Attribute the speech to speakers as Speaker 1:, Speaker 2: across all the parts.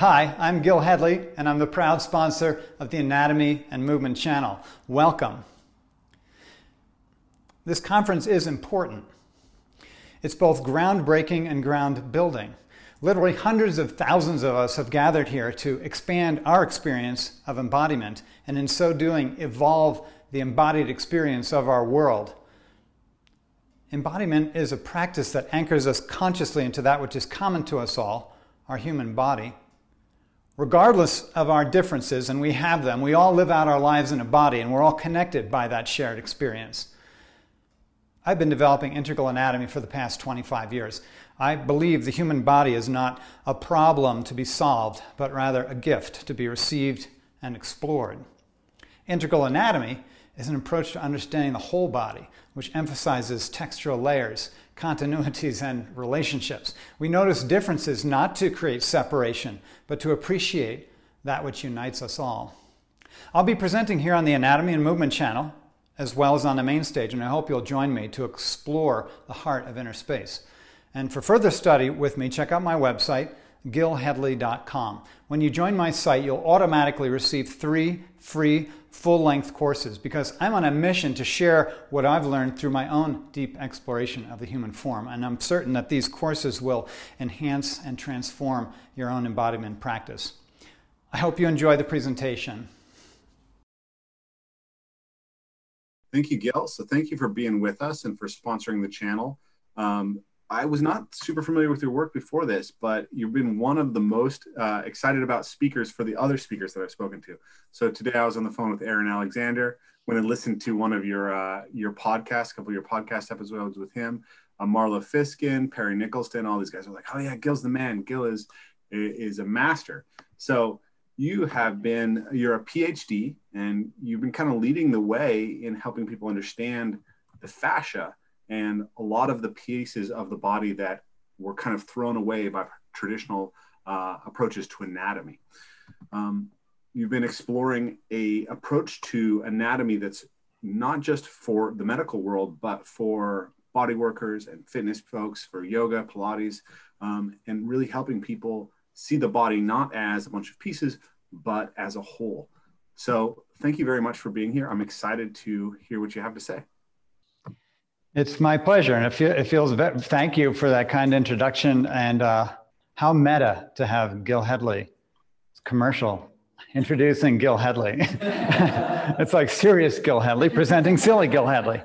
Speaker 1: Hi, I'm Gil Hedley, and I'm the proud sponsor of the Anatomy and Movement channel. Welcome. This conference is important. It's both groundbreaking and ground building. Literally hundreds of thousands of us have gathered here to expand our experience of embodiment, and in so doing, evolve the embodied experience of our world. Embodiment is a practice that anchors us consciously into that which is common to us all, our human body. Regardless of our differences, and we have them, we all live out our lives in a body, and we're all connected by that shared experience. I've been developing integral anatomy for the past 25 years. I believe the human body is not a problem to be solved, but rather a gift to be received and explored. Integral anatomy is an approach to understanding the whole body, which emphasizes textural layers, continuities, and relationships. We notice differences not to create separation, but to appreciate that which unites us all. I'll be presenting here on the Anatomy and Movement channel, as well as on the main stage, and I hope you'll join me to explore the heart of inner space. And for further study with me, check out my website, gilhedley.com. When you join my site, you'll automatically receive 3 free full-length courses because I'm on a mission to share what I've learned through my own deep exploration of the human form. And I'm certain that these courses will enhance and transform your own embodiment practice. I hope you enjoy the presentation.
Speaker 2: Thank you, Gil. So thank you for being with us and for sponsoring the channel. I was not super familiar with your work before this, but you've been one of the most excited about speakers for the other speakers that I've spoken to. So today I was on the phone with Aaron Alexander when I listened to one of your podcasts, a couple of your podcast episodes with him, Marla Fiskin, Perry Nicholson, all these guys are like, oh yeah, Gil's the man. Gil is a master. So you're a PhD and you've been kind of leading the way in helping people understand the fascia and a lot of the pieces of the body that were kind of thrown away by traditional approaches to anatomy. You've been exploring an approach to anatomy that's not just for the medical world, but for body workers and fitness folks, for yoga, Pilates, and really helping people see the body not as a bunch of pieces, but as a whole. So thank you very much for being here. I'm excited to hear what you have to say.
Speaker 1: It's my pleasure, and it feels thank you for that kind introduction, and how meta to have Gil Hedley commercial introducing Gil Hedley. It's like serious Gil Hedley presenting silly Gil Hedley.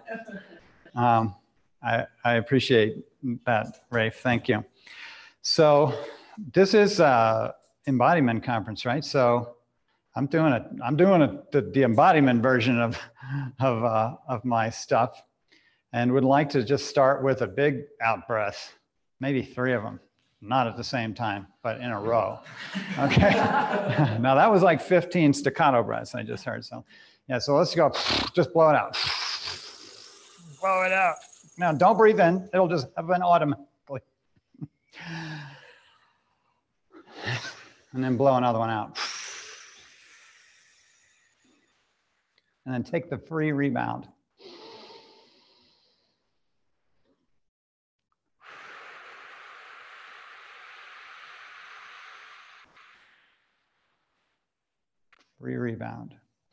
Speaker 1: I appreciate that, Rafe. Thank you. So this is embodiment conference, right? So I'm doing the embodiment version of my stuff. And would like to just start with a big out breath, maybe 3 of them, not at the same time, but in a row. Okay. Now that was like 15 staccato breaths I just heard. So yeah, so let's go. Just blow it out. Blow it out. Now don't breathe in. It'll just happen automatically. And then blow another one out. And then take the free rebound. Free rebound.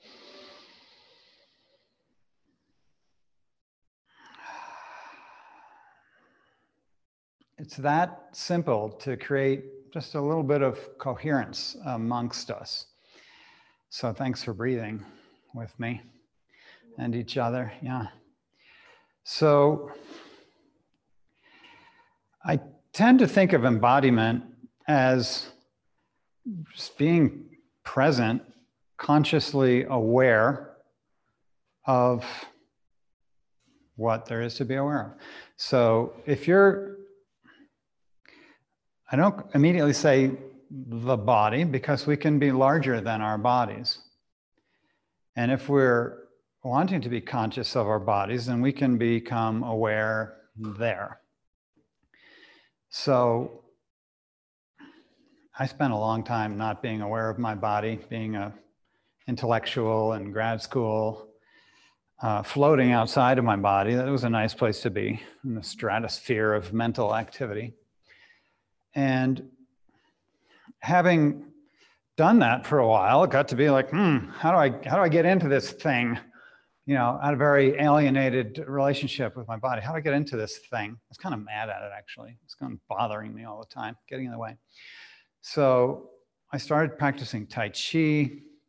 Speaker 1: It's that simple to create just a little bit of coherence amongst us. So thanks for breathing with me and each other. Yeah. So I tend to think of embodiment as just being present, consciously aware of what there is to be aware of. So I don't immediately say the body because we can be larger than our bodies. And if we're wanting to be conscious of our bodies, then we can become aware there. So I spent a long time not being aware of my body, being an intellectual in grad school, floating outside of my body. That was a nice place to be, in the stratosphere of mental activity. And having done that for a while, it got to be like, how do I get into this thing? I had a very alienated relationship with my body. How do I get into this thing? I was kind of mad at it, actually. It's kind of bothering me all the time, getting in the way. So I started practicing Tai Chi.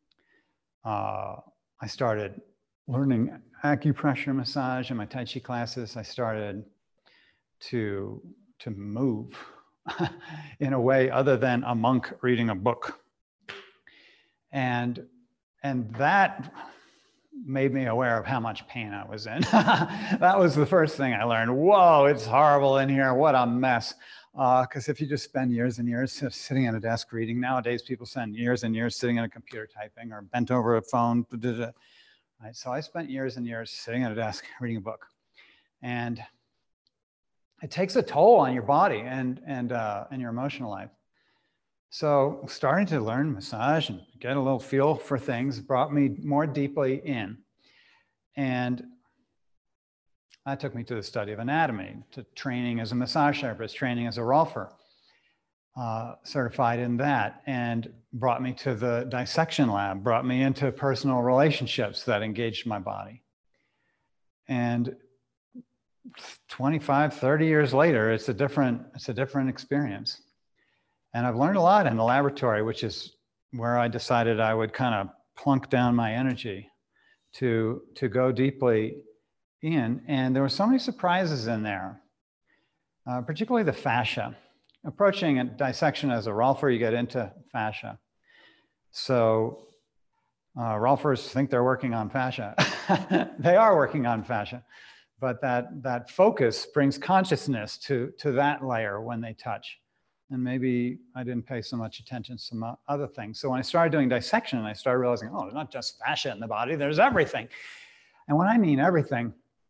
Speaker 1: I started learning acupressure massage in my Tai Chi classes. I started to move in a way other than a monk reading a book. And that made me aware of how much pain I was in. That was the first thing I learned. Whoa, it's horrible in here. What a mess. Because if you just spend years and years sitting at a desk reading, nowadays people spend years and years sitting at a computer typing or bent over a phone. Right? So I spent years and years sitting at a desk reading a book. And it takes a toll on your body and your emotional life. So starting to learn massage and get a little feel for things brought me more deeply in. And that took me to the study of anatomy, to training as a massage therapist, training as a Rolfer, certified in that, and brought me to the dissection lab, brought me into personal relationships that engaged my body. And 25, 30 years later, it's a different experience. And I've learned a lot in the laboratory, which is where I decided I would kind of plunk down my energy to go deeply in. And there were so many surprises in there, particularly the fascia. Approaching a dissection as a Rolfer, you get into fascia. So Rolfers think they're working on fascia. They are working on fascia. But that focus brings consciousness to that layer when they touch. And maybe I didn't pay so much attention to some other things. So when I started doing dissection, I started realizing, oh, there's not just fascia in the body, there's everything. And when I mean everything,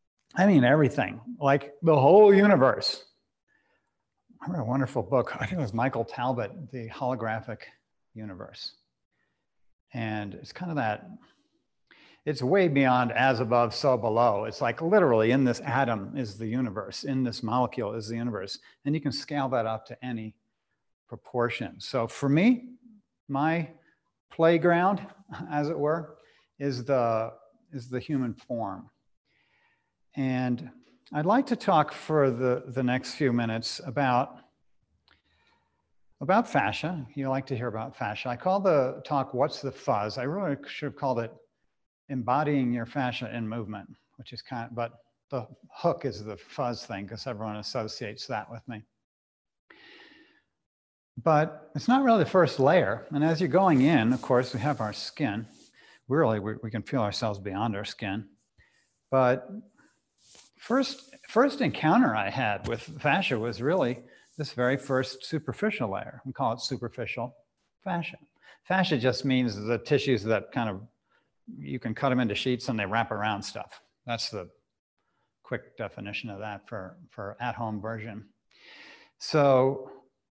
Speaker 1: like the whole universe. I read a wonderful book, I think it was Michael Talbot, The Holographic Universe. And it's kind of that, it's way beyond as above, so below. It's like literally in this atom is the universe, in this molecule is the universe. And you can scale that up to any proportion. So for me, my playground, as it were, is the human form. And I'd like to talk for the next few minutes about fascia. You like to hear about fascia. I call the talk, What's the Fuzz? I really should have called it Embodying Your Fascia in Movement, which is but the hook is the fuzz thing because everyone associates that with me. But it's not really the first layer. And as you're going in, of course, we have our skin. We can feel ourselves beyond our skin. But first encounter I had with fascia was really this very first superficial layer. We call it superficial fascia. Fascia just means the tissues that kind of, you can cut them into sheets and they wrap around stuff. That's the quick definition of that for at-home version. So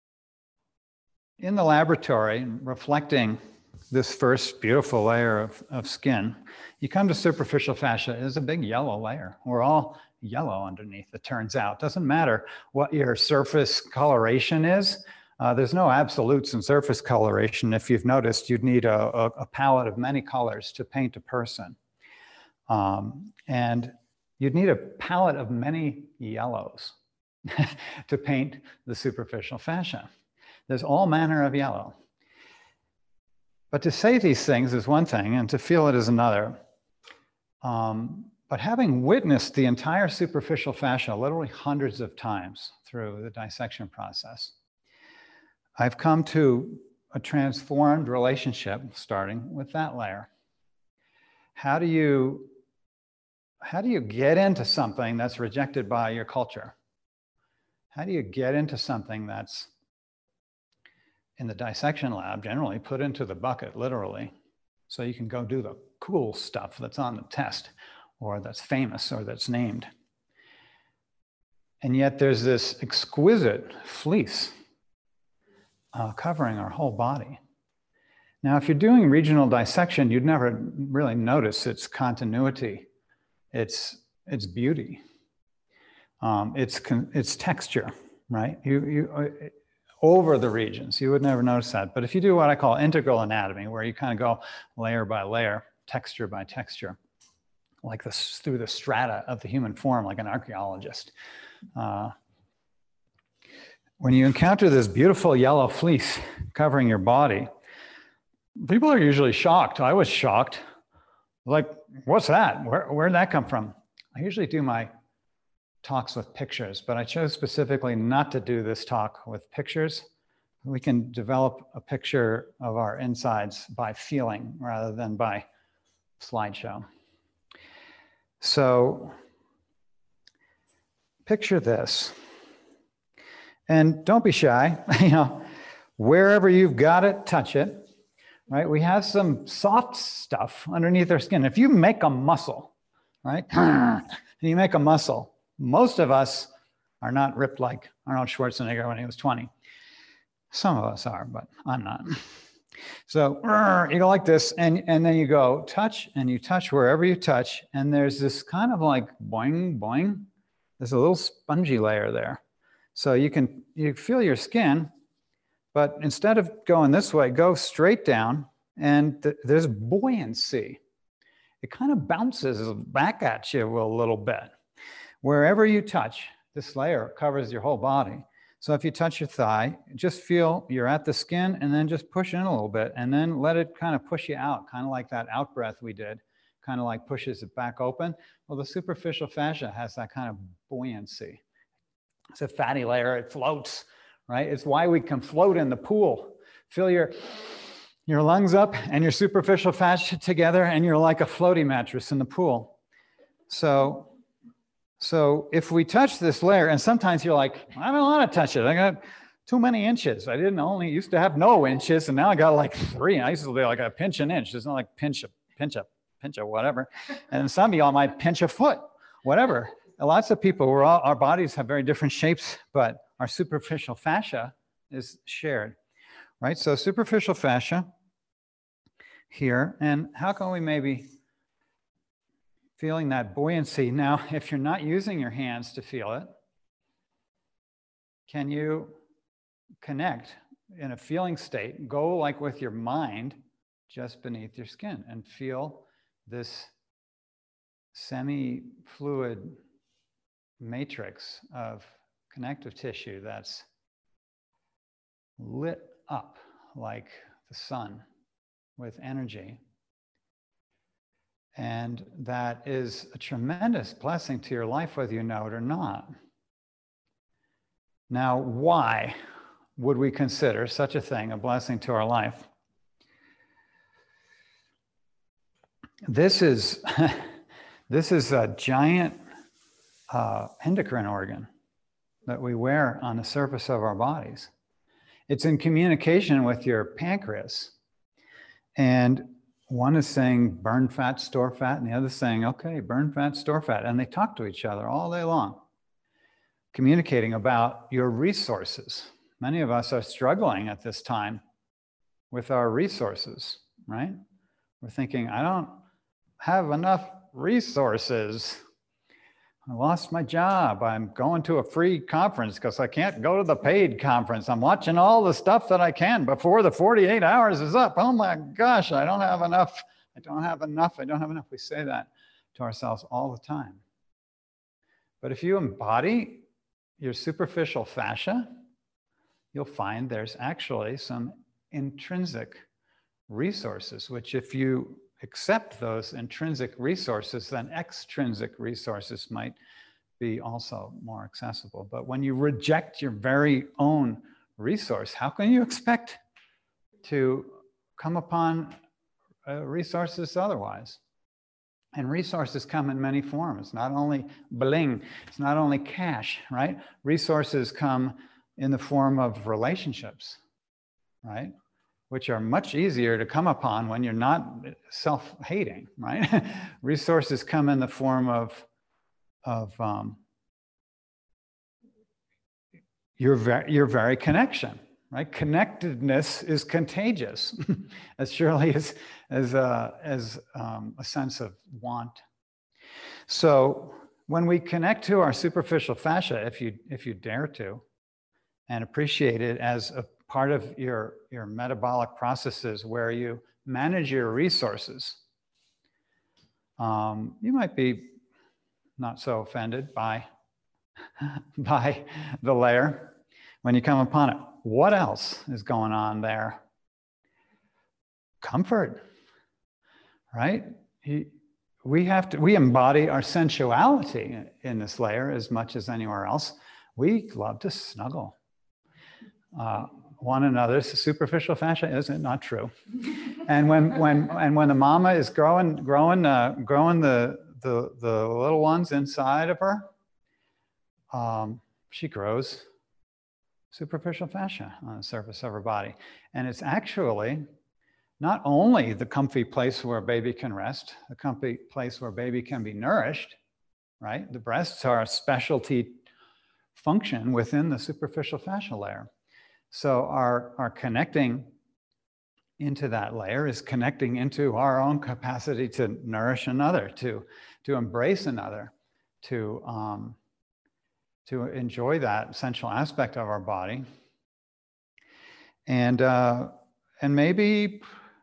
Speaker 1: in the laboratory, reflecting this first beautiful layer of skin, you come to superficial fascia. It's a big yellow layer. We're all yellow underneath, it turns out. Doesn't matter what your surface coloration is. There's no absolutes in surface coloration. If you've noticed, you'd need a palette of many colors to paint a person. And you'd need a palette of many yellows to paint the superficial fascia. There's all manner of yellow. But to say these things is one thing, and to feel it is another. But having witnessed the entire superficial fascia literally hundreds of times through the dissection process, I've come to a transformed relationship starting with that layer. How do you get into something that's rejected by your culture? How do you get into something that's in the dissection lab, generally put into the bucket, literally, so you can go do the cool stuff that's on the test, or that's famous, or that's named? And yet there's this exquisite fleece covering our whole body. Now, if you're doing regional dissection, you'd never really notice its continuity, its beauty, its texture, right? over the regions. You would never notice that. But if you do what I call integral anatomy, where you kind of go layer by layer, texture by texture, like this through the strata of the human form, like an archaeologist. When you encounter this beautiful yellow fleece covering your body, people are usually shocked. I was shocked. Like, what's that? Where'd that come from? I usually do my talks with pictures, but I chose specifically not to do this talk with pictures. We can develop a picture of our insides by feeling rather than by slideshow. So picture this, and don't be shy, you know, wherever you've got it, touch it, right? We have some soft stuff underneath our skin. If you make a muscle, right, and you make a muscle, most of us are not ripped like Arnold Schwarzenegger when he was 20. Some of us are, but I'm not. So you go like this, and then you go touch, and you touch wherever you touch, and there's this kind of like boing, boing. There's a little spongy layer there. So you feel your skin, but instead of going this way, go straight down, and there's buoyancy. It kind of bounces back at you a little bit. Wherever you touch, this layer covers your whole body. So if you touch your thigh, just feel you're at the skin and then just push in a little bit and then let it kind of push you out, kind of like that out breath we did, kind of like pushes it back open. Well, the superficial fascia has that kind of buoyancy. It's a fatty layer, it floats, right? It's why we can float in the pool. Fill your lungs up and your superficial fascia together and you're like a floaty mattress in the pool. So if we touch this layer, and sometimes you're like, I don't want to touch it. I got too many inches. I used to have no inches, and now I got like 3. I used to be like a pinch an inch. It's not like pinch a whatever. And some of y'all might pinch a foot, whatever. Lots of people, our bodies have very different shapes, but our superficial fascia is shared, right? So superficial fascia here, and how can we maybe feeling that buoyancy? Now, if you're not using your hands to feel it, can you connect in a feeling state, go like with your mind just beneath your skin and feel this semi-fluid matrix of connective tissue that's lit up like the sun with energy. And that is a tremendous blessing to your life, whether you know it or not. Now, why would we consider such a thing a blessing to our life? This is a giant endocrine organ that we wear on the surface of our bodies. It's in communication with your pancreas. And one is saying, burn fat, store fat, and the other is saying, okay, burn fat, store fat. And they talk to each other all day long, communicating about your resources. Many of us are struggling at this time with our resources, right? We're thinking, I don't have enough resources. I lost my job. I'm going to a free conference because I can't go to the paid conference. I'm watching all the stuff that I can before the 48 hours is up. Oh my gosh, I don't have enough. I don't have enough. I don't have enough. We say that to ourselves all the time. But if you embody your superficial fascia, you'll find there's actually some intrinsic resources, which if you accept those intrinsic resources, then extrinsic resources might be also more accessible. But when you reject your very own resource, how can you expect to come upon resources otherwise? And resources come in many forms, not only bling, it's not only cash, right? Resources come in the form of relationships, right? Which are much easier to come upon when you're not self-hating, right? Resources come in the form of your very connection, right? Connectedness is contagious, as surely as a sense of want. So when we connect to our superficial fascia, if you dare to, and appreciate it as a part of your metabolic processes where you manage your resources. You might be not so offended by the layer when you come upon it. What else is going on there? Comfort, right? We embody our sensuality in this layer as much as anywhere else. We love to snuggle one another. Superficial fascia, is it not true? And when the mama is growing the little ones inside of her, she grows superficial fascia on the surface of her body. And it's actually not only the comfy place where a baby can rest, the comfy place where baby can be nourished, right? The breasts are a specialty function within the superficial fascial layer. So our connecting into that layer is connecting into our own capacity to nourish another, to embrace another, to enjoy that essential aspect of our body. And maybe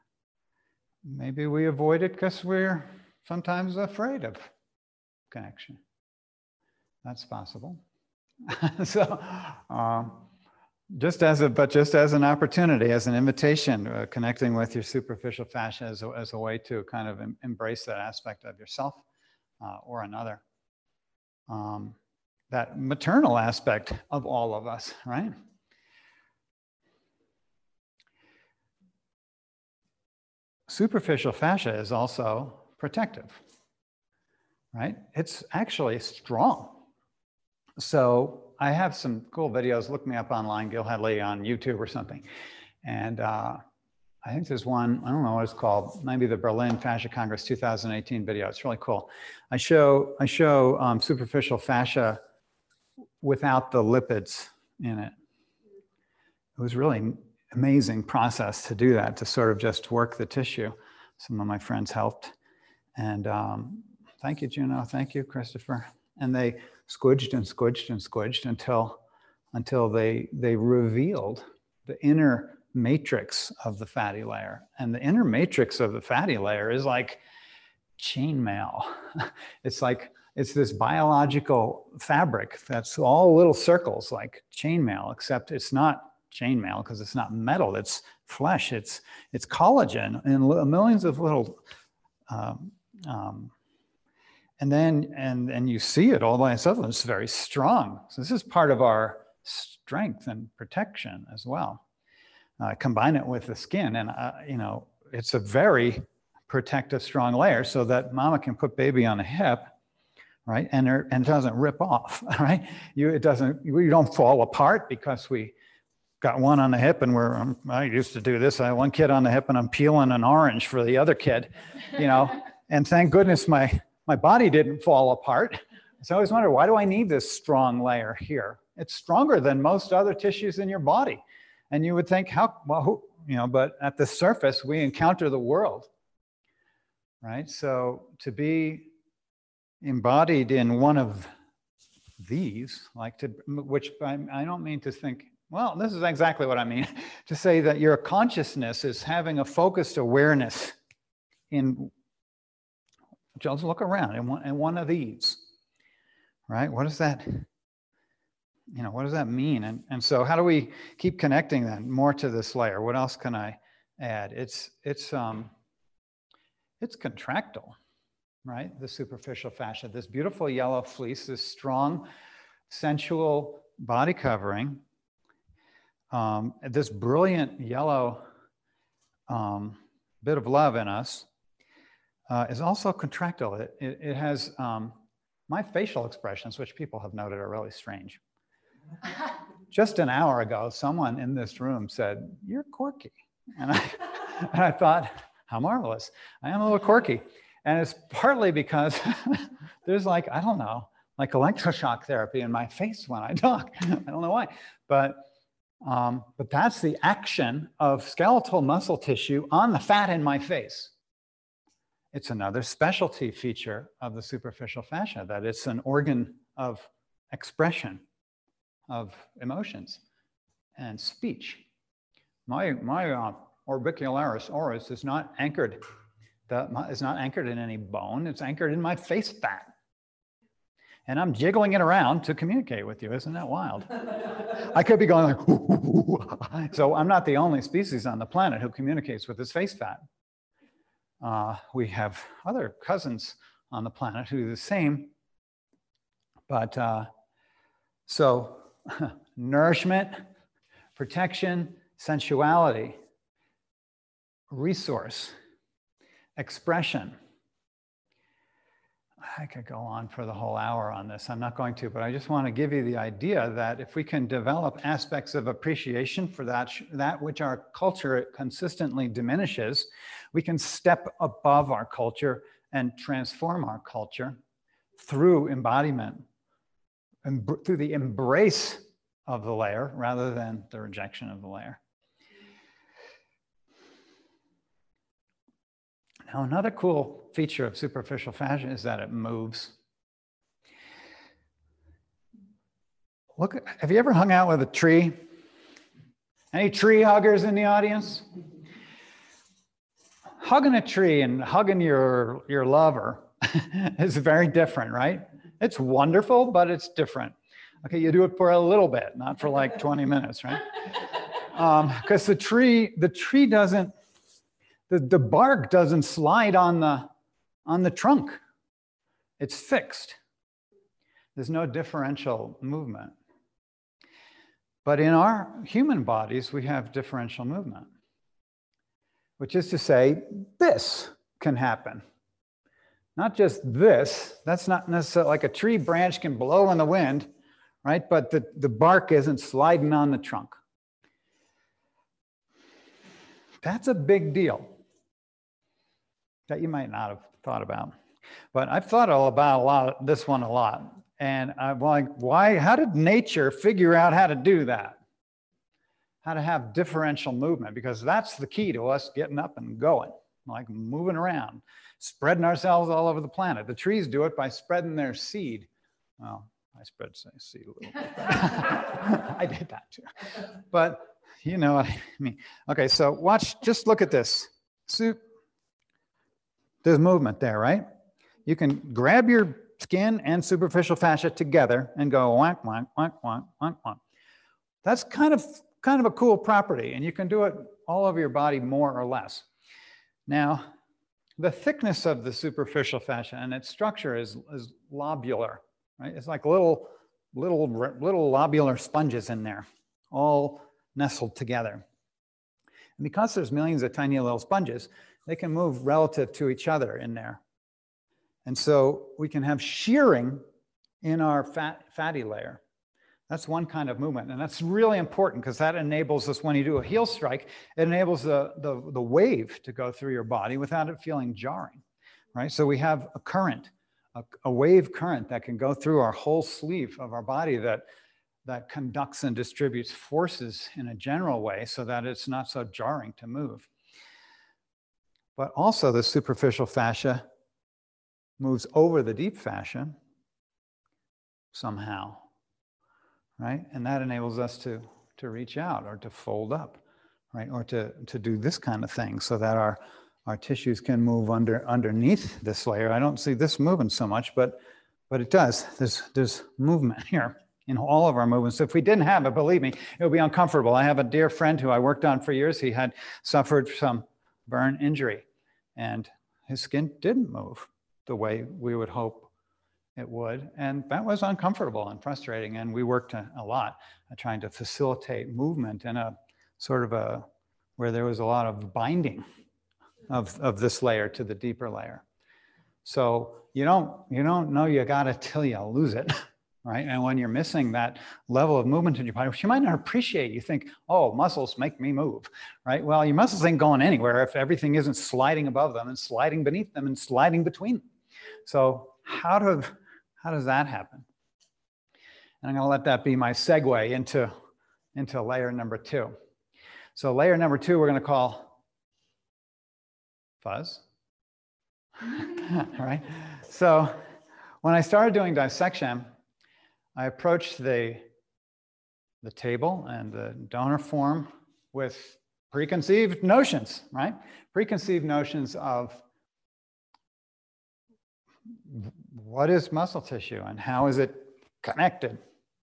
Speaker 1: we avoid it because we're sometimes afraid of connection. That's possible. So, just as an opportunity, as an invitation, connecting with your superficial fascia as a way to kind of embrace that aspect of yourself or another. That maternal aspect of all of us, right? Superficial fascia is also protective, right? It's actually strong. So I have some cool videos. Look me up online, Gil Hedley on YouTube or something. And I think there's one, I don't know what it's called, maybe the Berlin Fascia Congress 2018 video. It's really cool. I show superficial fascia without the lipids in it. It was really amazing process to do that, to sort of just work the tissue. Some of my friends helped. And thank you, Juno. Thank you, Christopher. And they squidged and squidged and squidged until they revealed the inner matrix of the fatty layer. And the inner matrix of the fatty layer is like chainmail. It's this biological fabric that's all little circles like chainmail, except it's not chainmail because it's not metal, it's flesh, it's collagen in millions of little, and then you see it all by itself, and it's very strong. So this is part of our strength and protection as well. Combine it with the skin, and it's a very protective, strong layer, so that mama can put baby on the hip, right, and it doesn't rip off, right? You don't fall apart because we got one on the hip, and I used to do this. I have one kid on the hip, and I'm peeling an orange for the other kid, and thank goodness my body didn't fall apart. So I always wondered, why do I need this strong layer here? It's stronger than most other tissues in your body. And you would think, but at the surface, we encounter the world, right? So to be embodied in one of these, which I don't mean to think, well, this is exactly what I mean, to say that your consciousness is having a focused awareness in, just look around in one of these, right? What does that, what does that mean? And so how do we keep connecting then more to this layer? What else can I add? It's contractile, right? The superficial fascia, this beautiful yellow fleece, this strong, sensual body covering, this brilliant yellow bit of love in us is also contractile. It has my facial expressions, which people have noted are really strange. Just an hour ago, someone in this room said, "You're quirky." And I thought, how marvelous. I am a little quirky. And it's partly because there's like electroshock therapy in my face when I talk. I don't know why. But that's the action of skeletal muscle tissue on the fat in my face. It's another specialty feature of the superficial fascia, that it's an organ of expression of emotions. and speech. My orbicularis oris is not anchored. It's not anchored in any bone. It's anchored in my face fat. And I'm jiggling it around to communicate with you. Isn't that wild? I could be going like, ooh, ooh, ooh. So I'm not the only species on the planet who communicates with his face fat. We have other cousins on the planet who do the same. But so nourishment, protection, sensuality, resource, expression. I could go on for the whole hour on this. I'm not going to, but I just want to give you the idea that if we can develop aspects of appreciation for that which our culture consistently diminishes, we can step above our culture and transform our culture through embodiment and through the embrace of the layer rather than the rejection of the layer. Now, another cool feature of superficial fascia is that it moves. Look, have you ever hung out with a tree? Any tree huggers in the audience? Hugging a tree and hugging your lover is very different, right? It's wonderful, but it's different. Okay, you do it for a little bit, not for like 20 minutes, right? Because the tree doesn't, the bark doesn't slide on the trunk. It's fixed. There's no differential movement. But in our human bodies, we have differential movement, which is to say, this can happen. Not just this, that's not necessarily like a tree branch can blow in the wind, right? But the bark isn't sliding on the trunk. That's a big deal that you might not have thought about. But I've thought about this one a lot. And I'm like, how did nature figure out how to do that? How to have differential movement? Because that's the key to us getting up and going, like moving around, spreading ourselves all over the planet. The trees do it by spreading their seed. Well, I spread seed a little bit. I did that too. But you know what I mean. Okay, so just look at this. There's movement there, right? You can grab your skin and superficial fascia together and go wank, wank, wank, wank, wank, wank. That's kind of a cool property, and you can do it all over your body more or less. Now, the thickness of the superficial fascia and its structure is lobular, right? It's like little lobular sponges in there, all nestled together. And because there's millions of tiny little sponges, they can move relative to each other in there. And so we can have shearing in our fatty layer. That's one kind of movement. And that's really important because that enables us, when you do a heel strike, it enables the wave to go through your body without it feeling jarring, right? So we have a current, a wave current that can go through our whole sleeve of our body that conducts and distributes forces in a general way so that it's not so jarring to move. But also the superficial fascia moves over the deep fascia somehow, right? And that enables us to reach out or to fold up, right? Or to do this kind of thing so that our tissues can move underneath this layer. I don't see this moving so much, but it does. There's movement here in all of our movements. So if we didn't have it, believe me, it would be uncomfortable. I have a dear friend who I worked on for years. He had suffered some burn injury, and his skin didn't move the way we would hope it would. And that was uncomfortable and frustrating. And we worked a lot at trying to facilitate movement in a sort of where there was a lot of binding of this layer to the deeper layer. So you don't know you got it till you lose it, right? And when you're missing that level of movement in your body, which you might not appreciate, you think, oh, muscles make me move, right? Well, your muscles ain't going anywhere if everything isn't sliding above them and sliding beneath them and sliding between them. So how does that happen? And I'm going to let that be my segue into layer number 2. So layer number 2, we're going to call fuzz. All right. So when I started doing dissection, I approached the the table and the donor form with preconceived notions, right? Preconceived notions of what is muscle tissue and how is it connected.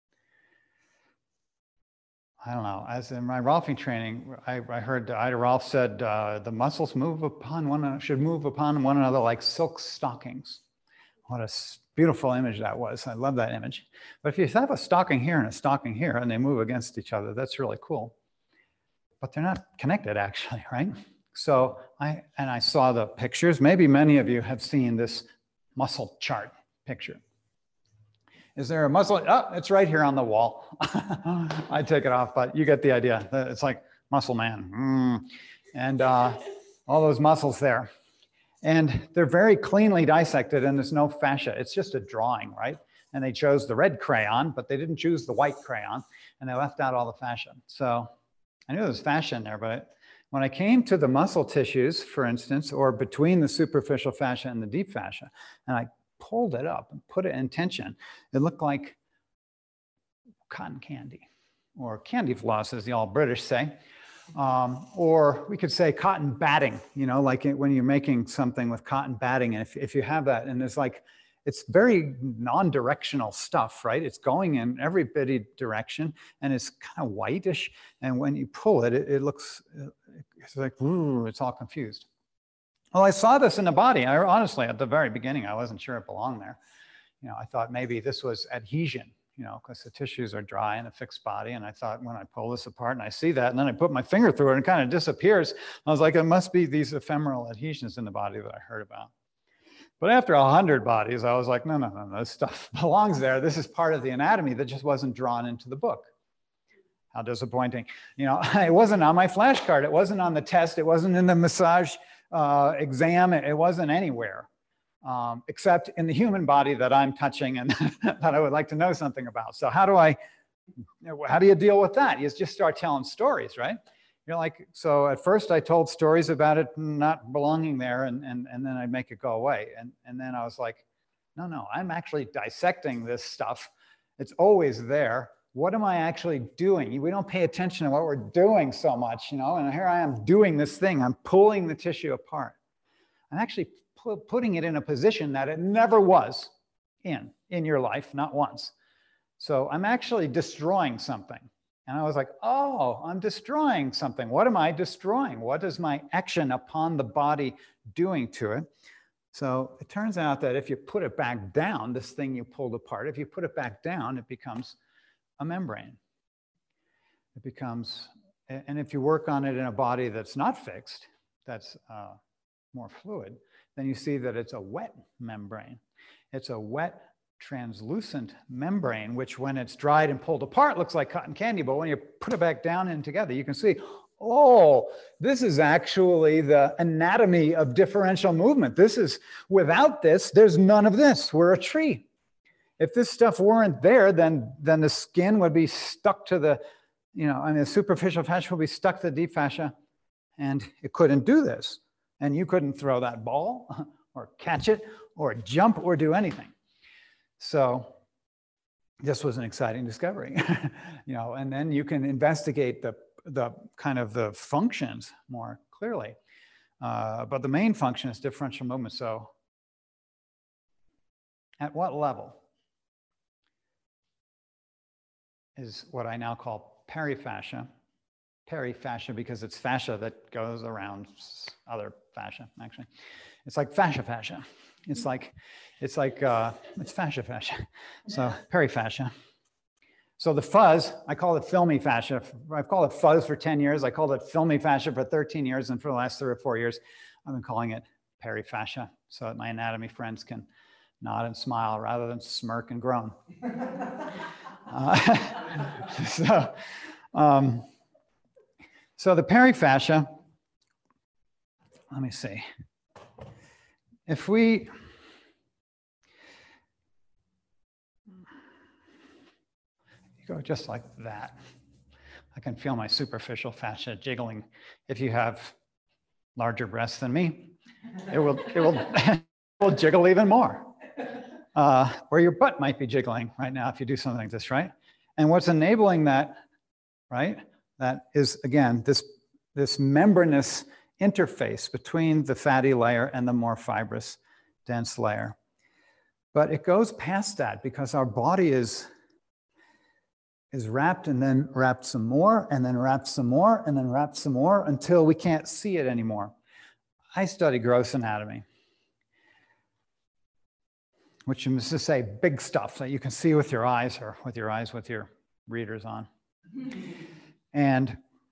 Speaker 1: I don't know, as in my Rolfing training, I heard Ida Rolf said the muscles should move upon one another like silk stockings. What a beautiful image that was. I love that image. But if you have a stocking here and a stocking here and they move against each other, that's really cool. But they're not connected actually, right? So I saw the pictures. Maybe many of you have seen this muscle chart picture. Is there a muscle? Oh, it's right here on the wall. I take it off, but you get the idea. It's like muscle man. And all those muscles there. And they're very cleanly dissected and there's no fascia. It's just a drawing, right? And they chose the red crayon, but they didn't choose the white crayon and they left out all the fascia. So I knew there was fascia in there, but when I came to the muscle tissues, for instance, or between the superficial fascia and the deep fascia, and I pulled it up and put it in tension, it looked like cotton candy or candy floss, as the all British say. Or we could say cotton batting, you know, like when you're making something with cotton batting, and if you have that, and there's like, it's very non-directional stuff, right? It's going in every bitty direction, and it's kind of whitish, and when you pull it, it looks, it's like, ooh, it's all confused. Well, I saw this in the body. I honestly, at the very beginning, I wasn't sure it belonged there. You know, I thought maybe this was adhesion, you know, because the tissues are dry in a fixed body. And I thought when I pull this apart and I see that, and then I put my finger through it and it kind of disappears. I was like, it must be these ephemeral adhesions in the body that I heard about. But after 100 bodies, I was like, no, this stuff belongs there. This is part of the anatomy that just wasn't drawn into the book. How disappointing. You know, it wasn't on my flashcard. It wasn't on the test. It wasn't in the massage exam. It wasn't anywhere. Except in the human body that I'm touching and that I would like to know something about. So how do you deal with that? You just start telling stories, right? You're like, so at first I told stories about it not belonging there and then I'd make it go away. And then I was like, no, I'm actually dissecting this stuff. It's always there. What am I actually doing? We don't pay attention to what we're doing so much, you know, and here I am doing this thing. I'm pulling the tissue apart. I'm actually putting it in a position that it never was in your life, not once. So I'm actually destroying something. And I was like, oh, I'm destroying something. What am I destroying? What is my action upon the body doing to it? So it turns out that if you put it back down, this thing you pulled apart, if you put it back down, it becomes a membrane. It becomes, and if you work on it in a body that's not fixed, that's more fluid, then you see that it's a wet membrane. It's a wet, translucent membrane, which when it's dried and pulled apart looks like cotton candy, but when you put it back down and together, you can see, oh, this is actually the anatomy of differential movement. This is, without this, there's none of this. We're a tree. If this stuff weren't there, then the skin would be stuck to the, you know, the superficial fascia would be stuck to the deep fascia, and it couldn't do this. And you couldn't throw that ball or catch it or jump or do anything. So this was an exciting discovery, you know, and then you can investigate the kind of the functions more clearly. But the main function is differential movement. So at what level is what I now call perifascia? Perifascia because it's fascia that goes around other fascia, actually. It's like fascia. It's fascia. So perifascia. So the fuzz, I call it filmy fascia. I've called it fuzz for 10 years. I called it filmy fascia for 13 years. And for the last 3 or 4 years, I've been calling it perifascia so that my anatomy friends can nod and smile rather than smirk and groan. So the perifascia, let me see. If we go just like that, I can feel my superficial fascia jiggling. If you have larger breasts than me, it will jiggle even more. Or your butt might be jiggling right now if you do something like this, right? And what's enabling that right? That is, again, this membranous interface between the fatty layer and the more fibrous, dense layer. But it goes past that because our body is wrapped and then wrapped some more and then wrapped some more and then wrapped some more until we can't see it anymore. I study gross anatomy, which is to say big stuff that you can see with your eyes or with your readers on. And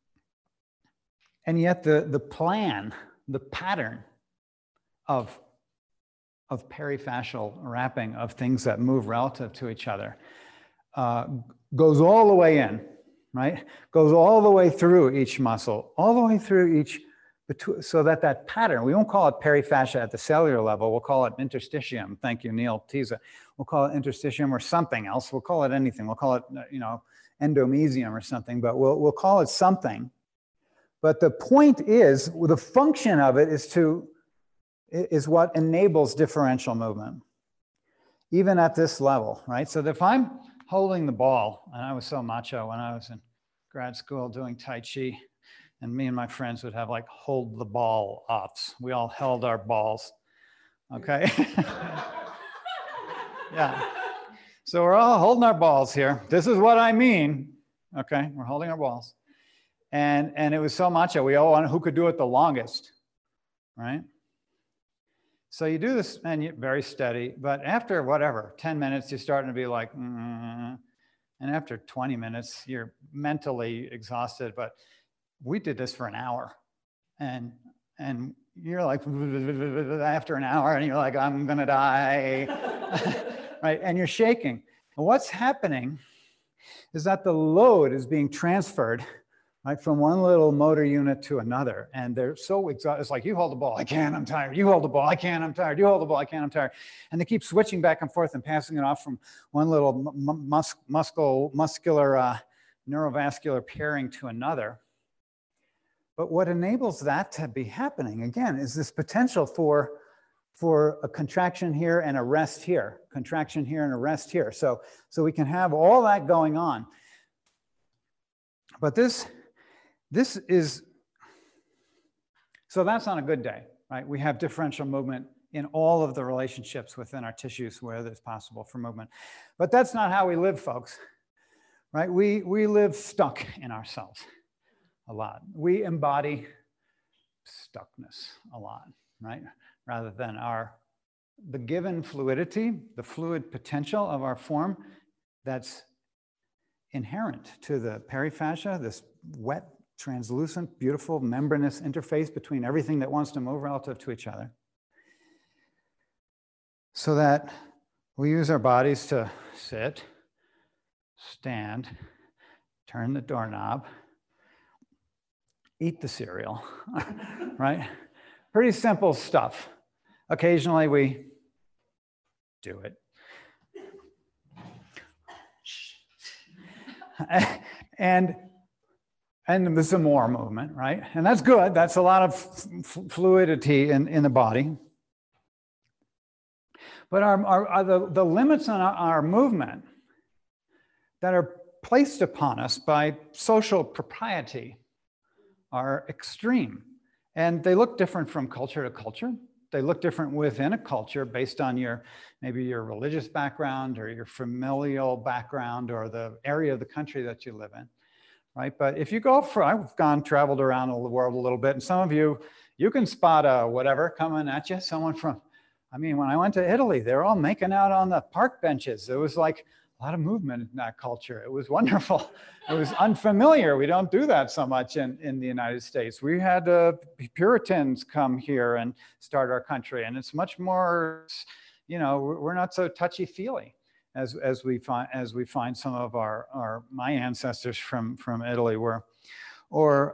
Speaker 1: yet the plan, the pattern of perifascial wrapping of things that move relative to each other goes all the way in, right? Goes all the way through each muscle, all the way through each, so that pattern, we won't call it perifascia at the cellular level, we'll call it interstitium. Thank you, Neil Teza. We'll call it interstitium or something else. We'll call it anything. We'll call it, endomesium or something, but we'll call it something. But the point is, the function of it is what enables differential movement, even at this level, right? So if I'm holding the ball, and I was so macho when I was in grad school doing Tai Chi, and me and my friends would have like hold the ball offs. We all held our balls, okay? Yeah. So we're all holding our balls here. This is what I mean, okay? We're holding our balls. And it was so macho. We all wanted who could do it the longest, right? So you do this and you're very steady, but after whatever, 10 minutes, you're starting to be like, and after 20 minutes, you're mentally exhausted. But we did this for an hour, and you're like, after an hour, and you're like, I'm gonna die, right? And you're shaking. And what's happening is that the load is being transferred, right, from one little motor unit to another. And they're so exhausted. It's like, you hold the ball, I can't, I'm tired. You hold the ball, I can't, I'm tired. You hold the ball, I can't, I'm tired. And they keep switching back and forth and passing it off from one little muscular neurovascular pairing to another. But what enables that to be happening, again, is this potential for a contraction here and a rest here, contraction here and a rest here. So we can have all that going on. But this is, so that's on a good day, right? We have differential movement in all of the relationships within our tissues where it's possible for movement. But that's not how we live, folks, right? We live stuck in ourselves a lot. We embody stuckness a lot, right? Rather than the given fluidity, the fluid potential of our form that's inherent to the perifascia, this wet, translucent, beautiful, membranous interface between everything that wants to move relative to each other. So that we use our bodies to sit, stand, turn the doorknob, eat the cereal, right? Pretty simple stuff. Occasionally we do it. And there's some more movement, right? And that's good. That's a lot of fluidity in the body. But the limits on our movement that are placed upon us by social propriety are extreme. And they look different from culture to culture. They look different within a culture based on maybe your religious background or your familial background or the area of the country that you live in, right? But if you I've traveled around the world a little bit, and some of you can spot a whatever coming at you, someone from, when I went to Italy, they were all making out on the park benches. It was like a lot of movement in that culture. It was wonderful. It was unfamiliar. We don't do that so much in the United States. We had Puritans come here and start our country, and it's much more, we're not so touchy-feely as we find some of my ancestors from Italy were, or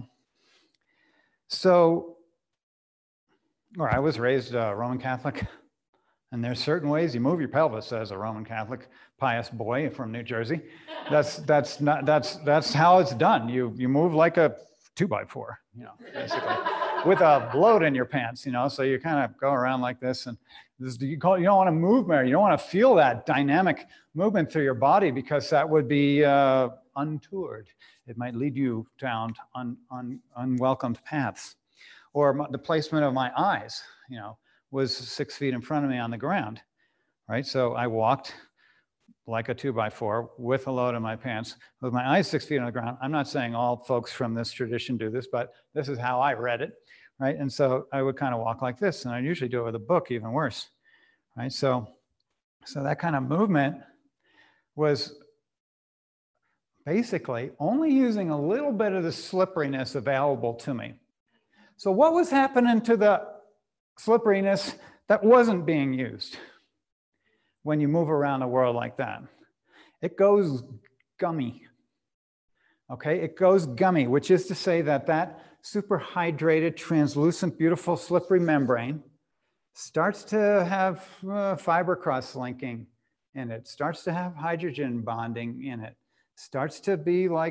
Speaker 1: I was raised Roman Catholic. And there's certain ways you move your pelvis as a Roman Catholic pious boy from New Jersey. That's how it's done. You move like a 2x4, basically, with a load in your pants, So you kind of go around like this, and you don't want to move there. You don't want to feel that dynamic movement through your body because that would be untoured. It might lead you down unwelcomed paths. Or the placement of my eyes, was 6 feet in front of me on the ground, right? So I walked like a 2x4 with a load in my pants with my eyes 6 feet on the ground. I'm not saying all folks from this tradition do this, but this is how I read it, right? And so I would kind of walk like this, and I usually do it with a book, even worse, right? So that kind of movement was basically only using a little bit of the slipperiness available to me. So what was happening to the slipperiness that wasn't being used when you move around the world like that? It goes gummy. Okay, it goes gummy, which is to say that super hydrated, translucent, beautiful, slippery membrane starts to have fiber cross-linking in it, starts to have hydrogen bonding in it, starts to be like,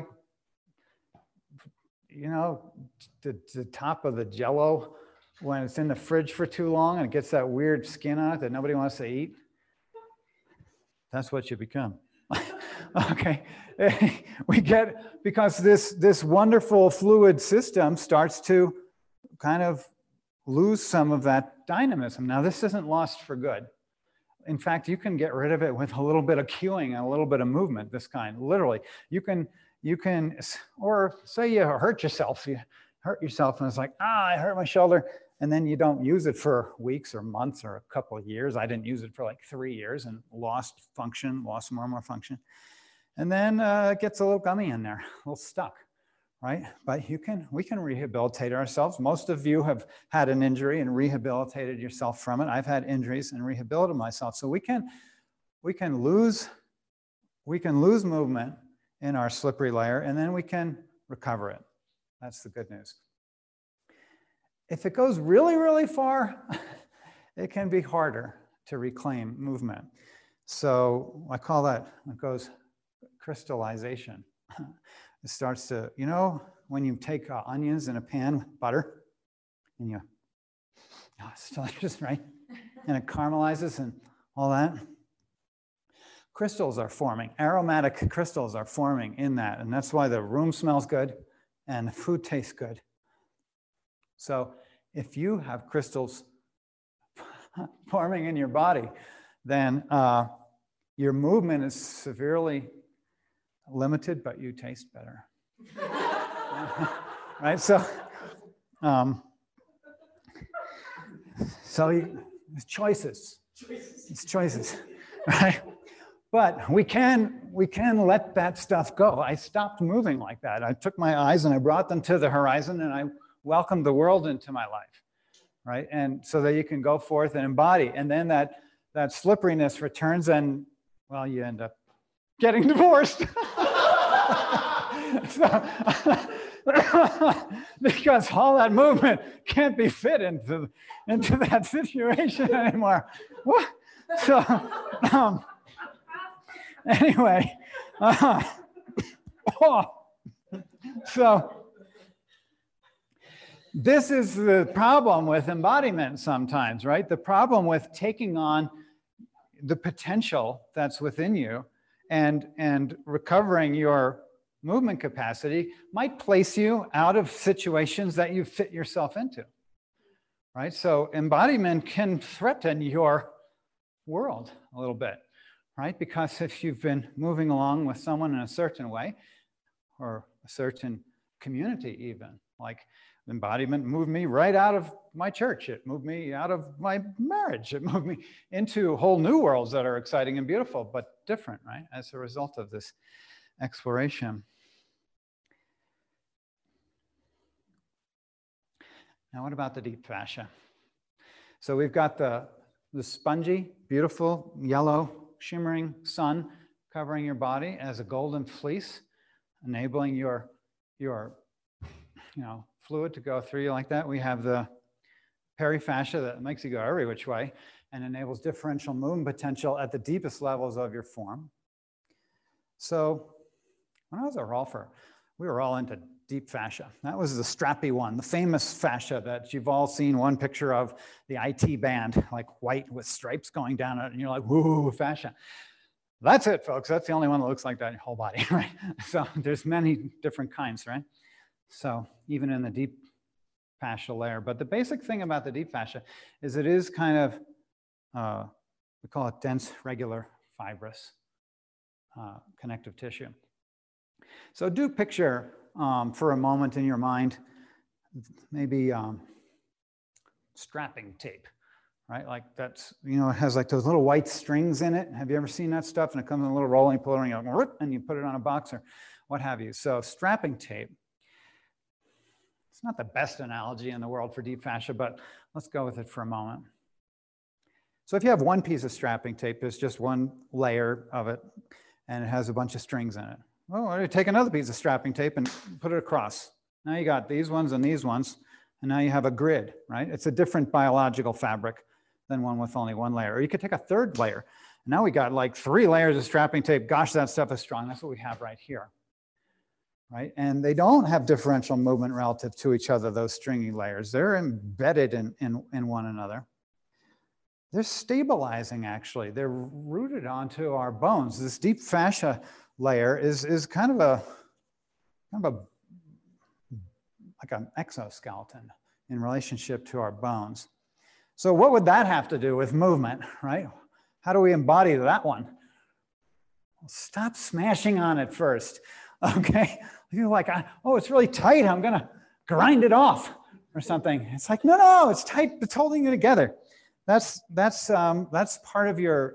Speaker 1: the top of the Jell-O when it's in the fridge for too long and it gets that weird skin on it that nobody wants to eat. That's what you become. Okay, we get, because this wonderful fluid system starts to kind of lose some of that dynamism. Now, this isn't lost for good. In fact, you can get rid of it with a little bit of cueing and a little bit of movement, this kind, literally. You can, or say you hurt yourself and it's like, I hurt my shoulder, and then you don't use it for weeks or months or a couple of years. I didn't use it for like 3 years and lost more and more function. And then it gets a little gummy in there, a little stuck, right? But we can rehabilitate ourselves. Most of you have had an injury and rehabilitated yourself from it. I've had injuries and rehabilitated myself. So we can lose movement in our slippery layer, and then we can recover it. That's the good news. If it goes really, really far, it can be harder to reclaim movement. So I call that, it goes crystallization. It starts to, when you take onions in a pan with butter, and it's delicious, right? And it caramelizes and all that. Crystals are forming, aromatic crystals are forming in that, and that's why the room smells good and the food tastes good. So if you have crystals forming in your body, then your movement is severely limited, but you taste better. Right? So it's choices. It's choices, right? But we can let that stuff go. I stopped moving like that. I took my eyes and I brought them to the horizon, and I welcomed the world into my life, right? And so that you can go forth and embody. And then that slipperiness returns, and, well, you end up getting divorced. Because all that movement can't be fit into that situation anymore. So, anyway, so this is the problem with embodiment sometimes, right? The problem with taking on the potential that's within you and recovering your movement capacity might place you out of situations that you fit yourself into, right? So embodiment can threaten your world a little bit, right? Because if you've been moving along with someone in a certain way, or a certain community even, like embodiment moved me right out of my church. It moved me out of my marriage. It moved me into whole new worlds that are exciting and beautiful, but different, right? As a result of this exploration. Now, what about the deep fascia? So we've got the spongy, beautiful, yellow, shimmering sun covering your body as a golden fleece, enabling your fluid to go through you like that. We have the perifascia that makes you go every which way and enables differential movement potential at the deepest levels of your form. So when I was at Rolfer, we were all into deep fascia. That was the strappy one, the famous fascia that you've all seen one picture of, the IT band, like white with stripes going down it, and you're like, woo, fascia. That's it, folks. That's the only one that looks like that in your whole body, right? So there's many different kinds, right? So even in the deep fascia layer. But the basic thing about the deep fascia is it is kind of, we call it dense, regular, fibrous connective tissue. So do picture for a moment in your mind, maybe strapping tape, right? Like that's, you know, it has like those little white strings in it. Have you ever seen that stuff? And it comes in a little roll and you pull it on, and you put it on a box or what have you. So strapping tape, it's not the best analogy in the world for deep fascia, but let's go with it for a moment. So if you have one piece of strapping tape, there's just one layer of it, and it has a bunch of strings in it. Well, you take another piece of strapping tape and put it across. Now you got these ones and these ones, and now you have a grid, right? It's a different biological fabric than one with only one layer. Or you could take a third layer. And now we got like 3 layers of strapping tape. Gosh, that stuff is strong. That's what we have right here, right? And they don't have differential movement relative to each other, those stringy layers. They're embedded in one another. They're stabilizing, actually. They're rooted onto our bones. This deep fascia layer is kind of a like an exoskeleton in relationship to our bones. So what would that have to do with movement, right? How do we embody that one? Well, stop smashing on it first, okay? You're like, oh, it's really tight. I'm gonna grind it off or something. It's like, no, it's tight. It's holding you together. That's part of your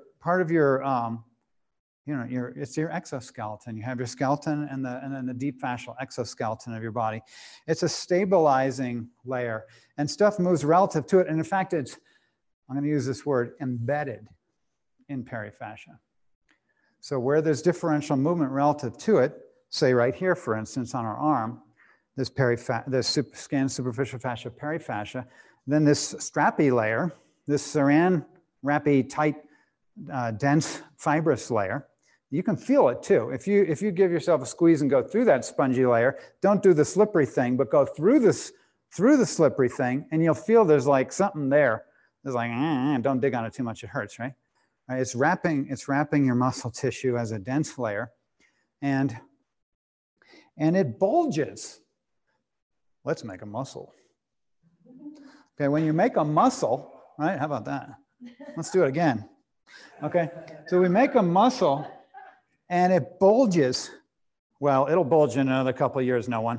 Speaker 1: you know, it's your exoskeleton. You have your skeleton and then the deep fascial exoskeleton of your body. It's a stabilizing layer, and stuff moves relative to it. And in fact, I'm going to use this word, embedded in perifascia. So where there's differential movement relative to it, say right here, for instance, on our arm, there's scanned superficial fascia, perifascia. Then this strappy layer, this saran wrappy, tight, dense fibrous layer. You can feel it too. If you give yourself a squeeze and go through that spongy layer, don't do the slippery thing, but go through the slippery thing, and you'll feel there's like something there. There's like, don't dig on it too much, it hurts, right? It's wrapping your muscle tissue as a dense layer, and it bulges. Let's make a muscle. Okay, when you make a muscle, right? How about that? Let's do it again. Okay, so we make a muscle and it bulges. Well, it'll bulge in another couple of years, no one.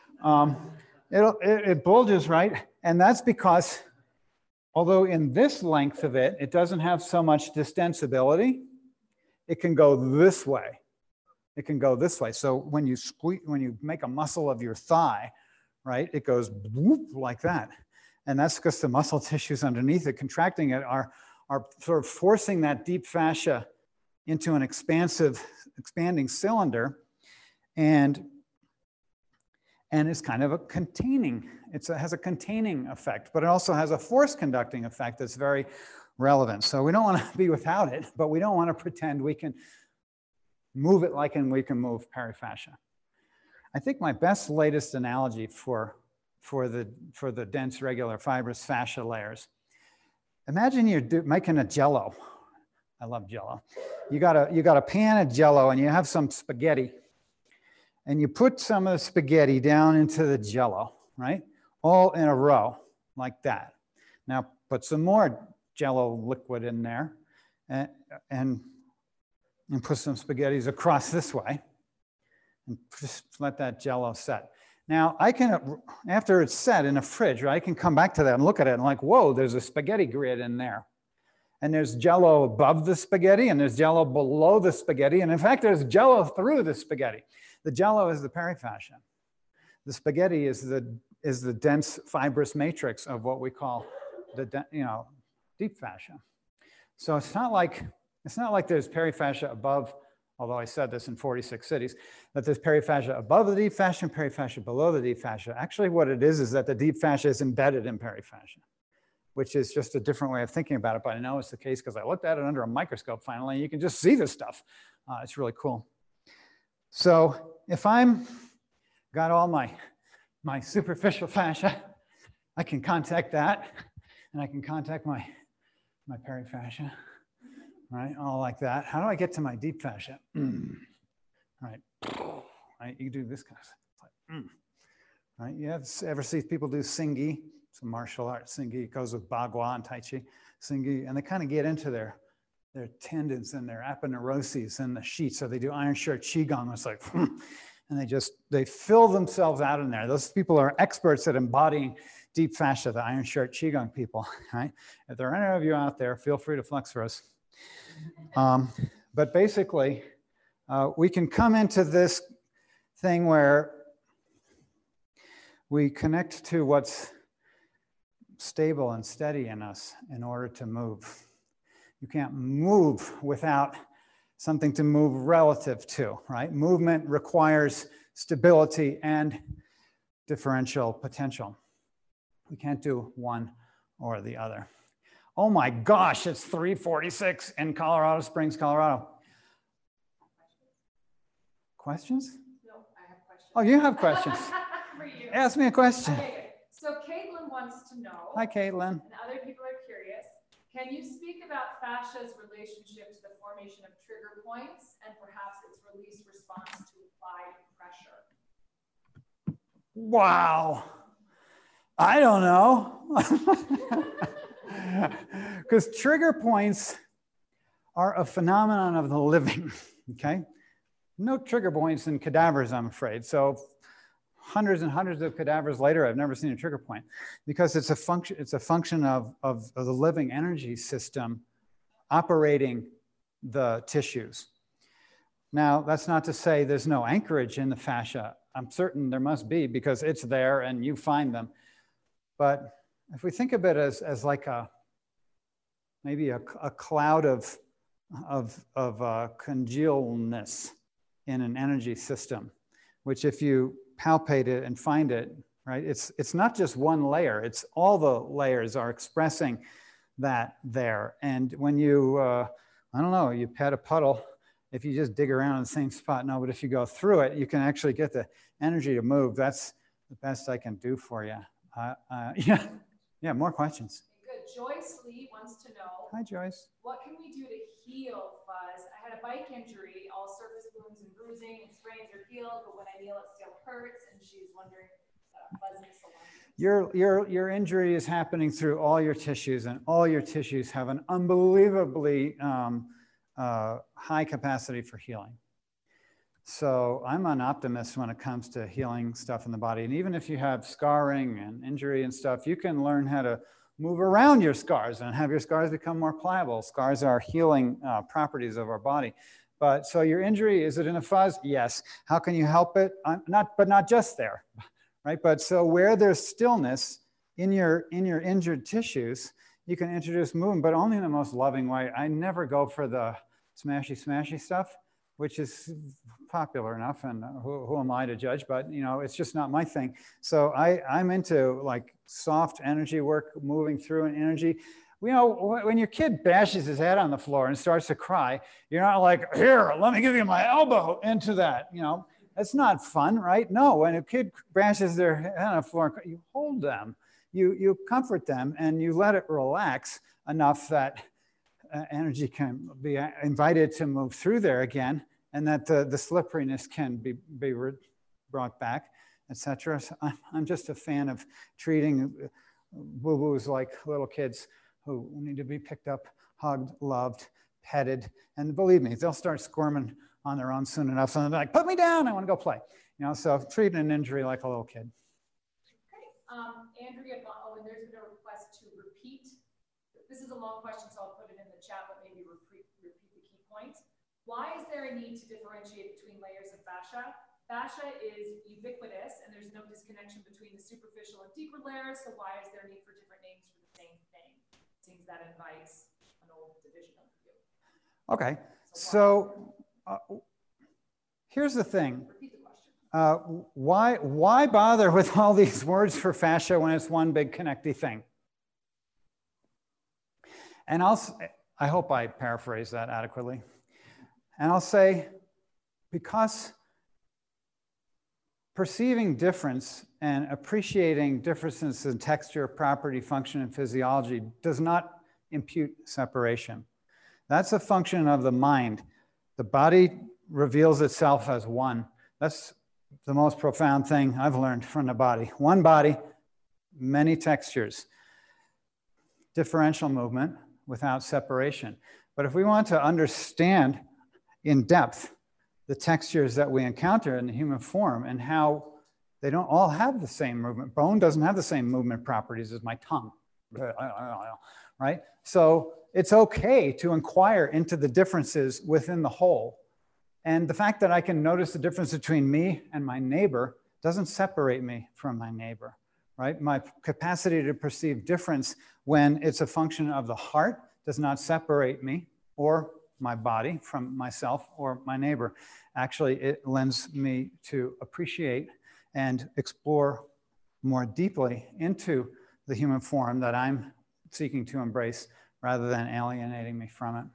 Speaker 1: It bulges, right? And that's because, although in this length of it, it doesn't have so much distensibility, it can go this way. It can go this way. So when you make a muscle of your thigh, right, it goes whoop, like that. And that's because the muscle tissues underneath it, contracting it, are sort of forcing that deep fascia into an expanding cylinder, and it's kind of a containing, it has a containing effect, but it also has a force conducting effect that's very relevant. So we don't want to be without it, but we don't want to pretend we can move it like we can move perifascia. I think my latest analogy for the dense, regular, fibrous fascia layers. Imagine you're making a Jell-O. I love Jell-O. You got a pan of Jell-O and you have some spaghetti, and you put some of the spaghetti down into the Jell-O, right? All in a row like that. Now put some more Jell-O liquid in there, and put some spaghettis across this way, and just let that Jell-O set. Now, I can, after it's set in a fridge, I can come back to that and look at it and like, whoa, there's a spaghetti grid in there. And there's Jell-O above the spaghetti, and there's Jell-O below the spaghetti. And in fact, there's Jell-O through the spaghetti. The Jell-O is the perifascia. The spaghetti is the dense fibrous matrix of what we call the deep fascia. So it's not like there's perifascia above, although I said this in 46 cities, that there's perifascia above the deep fascia and perifascia below the deep fascia. Actually, what it is that the deep fascia is embedded in perifascia, which is just a different way of thinking about it. But I know it's the case because I looked at it under a microscope finally, and you can just see this stuff. It's really cool. So if I'm got all my superficial fascia, I can contact that, and I can contact my perifascia, right? All like that. How do I get to my deep fascia? Right. Right. You do this kind of stuff. Right. You ever see people do Singhi? It's a martial art. Singhi. It goes with Bagua and Tai Chi. Singhi. And they kind of get into their tendons and their aponeuroses and the sheets. So they do iron shirt Qigong. It's like, and they fill themselves out in there. Those people are experts at embodying deep fascia, the iron shirt Qigong people, right? If there are any of you out there, feel free to flex for us. But basically, we can come into this thing where we connect to what's stable and steady in us in order to move. You can't move without something to move relative to, right? Movement requires stability and differential potential. We can't do one or the other. Oh my gosh, it's 3:46 in Colorado Springs, Colorado. Questions?
Speaker 3: No, I have questions.
Speaker 1: Oh, you have questions.
Speaker 3: For you.
Speaker 1: Ask me a question.
Speaker 3: Okay, so Caitlin wants to know.
Speaker 1: Hi, Caitlin.
Speaker 3: And other people are curious. Can you speak about fascia's relationship to the formation of trigger points and perhaps its release response to applied pressure?
Speaker 1: Wow. I don't know. Because trigger points are a phenomenon of the living, okay? No trigger points in cadavers, I'm afraid. So hundreds and hundreds of cadavers later, I've never seen a trigger point because it's a function of the living energy system operating the tissues. Now, that's not to say there's no anchorage in the fascia. I'm certain there must be because it's there and you find them. But if we think of it as like maybe a cloud of congealness in an energy system, which if you palpate it and find it, right, it's not just one layer, it's all the layers are expressing that there. And when you, I don't know, you pet a puddle, if you just dig around in the same spot, no, but if you go through it, you can actually get the energy to move. That's the best I can do for you. Yeah, more questions.
Speaker 3: Good. Joyce Lee wants to know.
Speaker 1: Hi, Joyce.
Speaker 3: What can we do to heal fuzz? I had a bike injury, all surface wounds and bruising and sprains are healed, but when I kneel, it still hurts, and she's wondering fuzziness along.
Speaker 1: Your injury is happening through all your tissues, and all your tissues have an unbelievably high capacity for healing. So I'm an optimist when it comes to healing stuff in the body. And even if you have scarring and injury and stuff, you can learn how to move around your scars and have your scars become more pliable. Scars are healing properties of our body. But so your injury, is it in a fuzz? Yes. How can you help it? But not just there, right? But so where there's stillness in your injured tissues, you can introduce movement, but only in the most loving way. I never go for the smashy stuff, which is popular enough, and who am I to judge? But you know, it's just not my thing. So I'm into like soft energy work, moving through an energy. You know, when your kid bashes his head on the floor and starts to cry, you're not like, here, let me give you my elbow into that. You know, that's not fun, right? No, when a kid bashes their head on the floor, you hold them, you comfort them, and you let it relax enough that energy can be invited to move through there again, and that the slipperiness can be brought back, etc. So I'm just a fan of treating boo-boos like little kids who need to be picked up, hugged, loved, petted, and believe me, they'll start squirming on their own soon enough. And they're like, put me down, I want to go play. You know, so treating an injury like a little kid.
Speaker 3: Great. Andrea, and there's been a request to repeat. This is a long question, so I'll put it in the chat, but maybe repeat the key points. Why is there a need to differentiate between layers of fascia? Fascia is ubiquitous, and there's no disconnection between the superficial and deeper layers, so why is there a need for different names for the same thing? It seems that invites an old division of view.
Speaker 1: Okay, so here's the thing.
Speaker 3: Repeat the question.
Speaker 1: Why bother with all these words for fascia when it's one big connecty thing? And I hope I paraphrase that adequately. And I'll say, because perceiving difference and appreciating differences in texture, property, function, and physiology does not impute separation. That's a function of the mind. The body reveals itself as one. That's the most profound thing I've learned from the body. One body, many textures, differential movement without separation. But if we want to understand in depth the textures that we encounter in the human form and how they don't all have the same movement. Bone doesn't have the same movement properties as my tongue, right? So it's okay to inquire into the differences within the whole. And the fact that I can notice the difference between me and my neighbor doesn't separate me from my neighbor, right? My capacity to perceive difference when it's a function of the heart does not separate me or my body from myself or my neighbor. Actually, it lends me to appreciate and explore more deeply into the human form that I'm seeking to embrace rather than alienating me from it.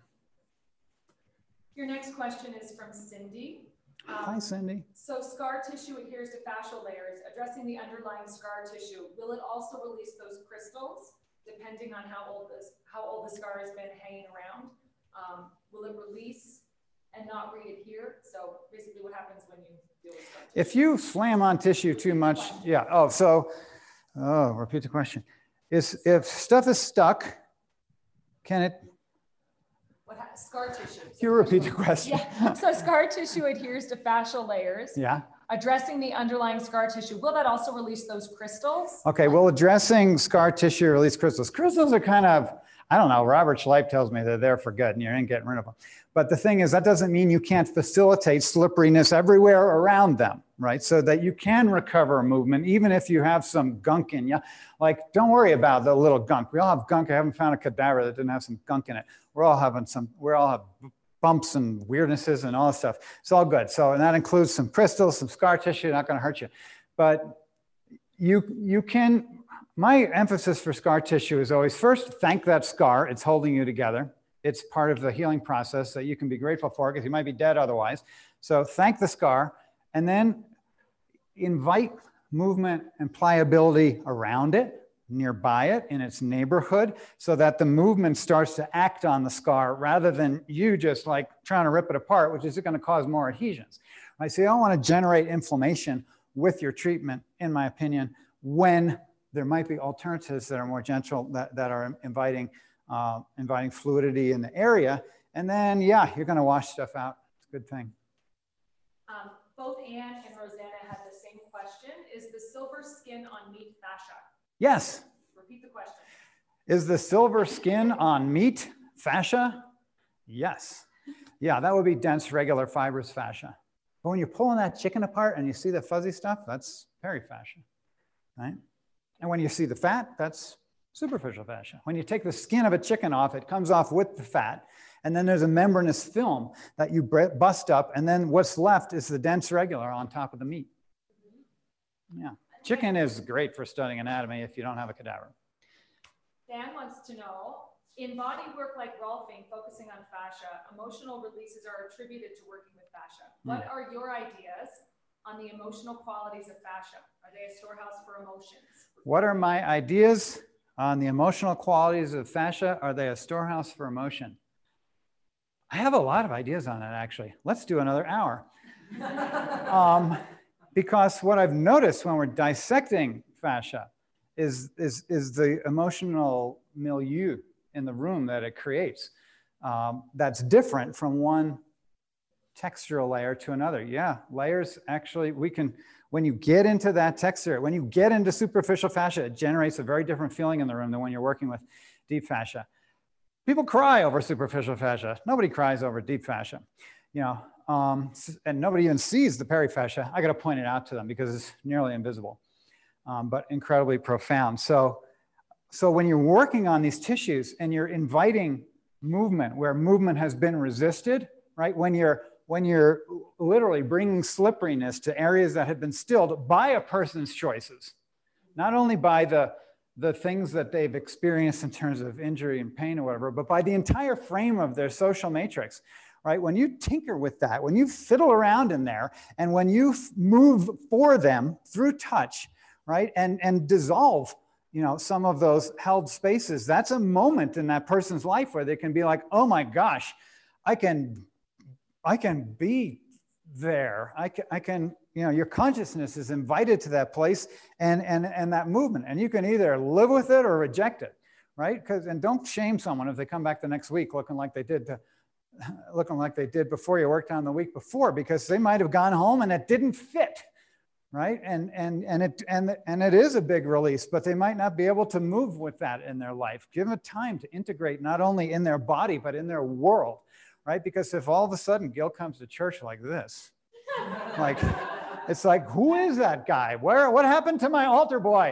Speaker 3: Your next question is from Cindy.
Speaker 1: Hi, Cindy.
Speaker 3: So scar tissue adheres to fascial layers. Addressing the underlying scar tissue, will it also release those crystals, depending on how old the scar has been hanging around? Will it release and not re-adhere? So basically what happens when you deal with scar tissue?
Speaker 1: If you slam on tissue too much, yeah. Repeat the question. If stuff is stuck, can it?
Speaker 3: Scar tissue.
Speaker 1: You repeat the question.
Speaker 3: Yeah. So scar tissue adheres to fascial layers.
Speaker 1: Yeah.
Speaker 3: Addressing the underlying scar tissue, will that also release those crystals?
Speaker 1: Okay, well, addressing scar tissue release crystals. Crystals are kind of, I don't know, Robert Schleip tells me they're there for good and you ain't getting rid of them. But the thing is, that doesn't mean you can't facilitate slipperiness everywhere around them, right? So that you can recover movement, even if you have some gunk in you. Like, don't worry about the little gunk. We all have gunk. I haven't found a cadaver that didn't have some gunk in it. We all have bumps and weirdnesses and all that stuff. It's all good. So, and that includes some crystals, some scar tissue, not going to hurt you. But you can, my emphasis for scar tissue is always first thank that scar. It's holding you together. It's part of the healing process that you can be grateful for because you might be dead otherwise. So thank the scar and then invite movement and pliability around it, nearby it, in its neighborhood, so that the movement starts to act on the scar rather than you just like trying to rip it apart, which is going to cause more adhesions. Right? So you don't want to generate inflammation with your treatment, in my opinion, when there might be alternatives that are more gentle, that are inviting fluidity in the area. And then, yeah, you're going to wash stuff out. It's a good thing.
Speaker 3: Both Anne and Rosanna had the same question. Is the silver skin on meat fascia?
Speaker 1: Yes.
Speaker 3: Repeat the question.
Speaker 1: Is the silver skin on meat fascia? Yes. Yeah, that would be dense, regular, fibrous fascia. But when you're pulling that chicken apart and you see the fuzzy stuff, that's perifascia, right? And when you see the fat, that's superficial fascia. When you take the skin of a chicken off, it comes off with the fat. And then there's a membranous film that you bust up. And then what's left is the dense regular on top of the meat. Yeah. Chicken is great for studying anatomy if you don't have a cadaver.
Speaker 3: Dan wants to know, in body work like Rolfing, focusing on fascia, emotional releases are attributed to working with fascia. What are your ideas on the emotional qualities of fascia? Are they a storehouse for emotions?
Speaker 1: What are my ideas on the emotional qualities of fascia? Are they a storehouse for emotion? I have a lot of ideas on that, actually. Let's do another hour. Because what I've noticed when we're dissecting fascia is the emotional milieu in the room that it creates. That's different from one textural layer to another. Yeah, layers actually, when you get into that texture, when you get into superficial fascia, it generates a very different feeling in the room than when you're working with deep fascia. People cry over superficial fascia. Nobody cries over deep fascia, you know, and nobody even sees the perifascia. I got to point it out to them because it's nearly invisible, but incredibly profound. So when you're working on these tissues and you're inviting movement where movement has been resisted, right? When you're literally bringing slipperiness to areas that have been stilled by a person's choices, not only by the things that they've experienced in terms of injury and pain or whatever, but by the entire frame of their social matrix, right? When you tinker with that, when you fiddle around in there, and when you move for them through touch, right? And dissolve you know, some of those held spaces, that's a moment in that person's life where they can be like, oh my gosh, I can be there. I can, you know, your consciousness is invited to that place and that movement, and you can either live with it or reject it, right? And don't shame someone if they come back the next week looking like they did before you worked on the week before, because they might have gone home and it didn't fit, right? And it is a big release, but they might not be able to move with that in their life. Give them time to integrate, not only in their body, but in their world, right? Because if all of a sudden Gil comes to church like this, like, it's like, who is that guy? What happened to my altar boy?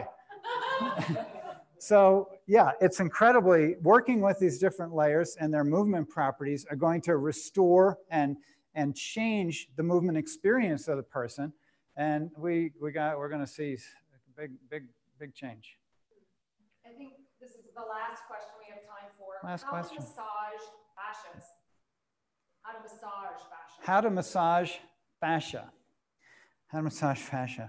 Speaker 1: So yeah, it's incredibly, working with these different layers and their movement properties are going to restore and change the movement experience of the person. And we're going to see big change.
Speaker 3: I think this is the last question we have time for.
Speaker 1: Last question.
Speaker 3: How to massage fascia?
Speaker 1: How to massage fascia. How to massage fascia.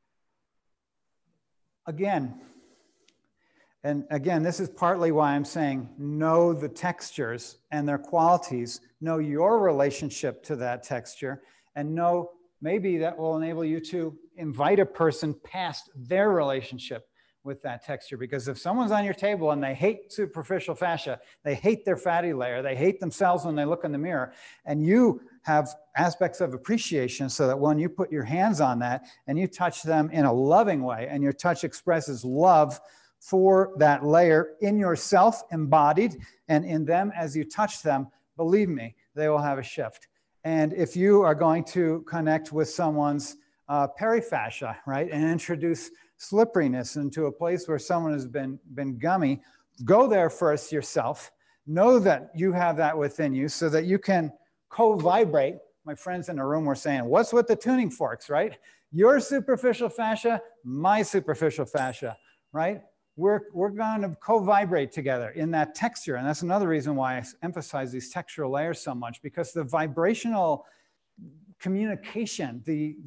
Speaker 1: Again, this is partly why I'm saying know the textures and their qualities, know your relationship to that texture, and know maybe that will enable you to invite a person past their relationship with that texture. Because if someone's on your table and they hate superficial fascia, they hate their fatty layer, they hate themselves when they look in the mirror, and you have aspects of appreciation, so that when you put your hands on that and you touch them in a loving way, and your touch expresses love for that layer in yourself embodied and in them as you touch them, believe me, they will have a shift. And if you are going to connect with someone's perifascia, right, and introduce slipperiness into a place where someone has been gummy, go there first yourself. Know that you have that within you so that you can co-vibrate. My friends in the room were saying, what's with the tuning forks, right? Your superficial fascia, my superficial fascia, right? We're going to co-vibrate together in that texture. And that's another reason why I emphasize these textural layers so much, because the vibrational communication,